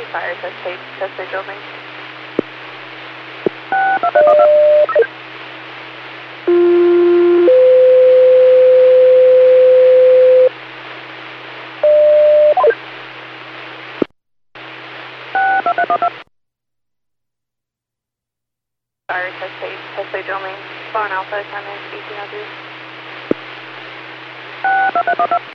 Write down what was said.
Fire test stage building. Fire test stage building. Spawn Alpha, come in, 1802.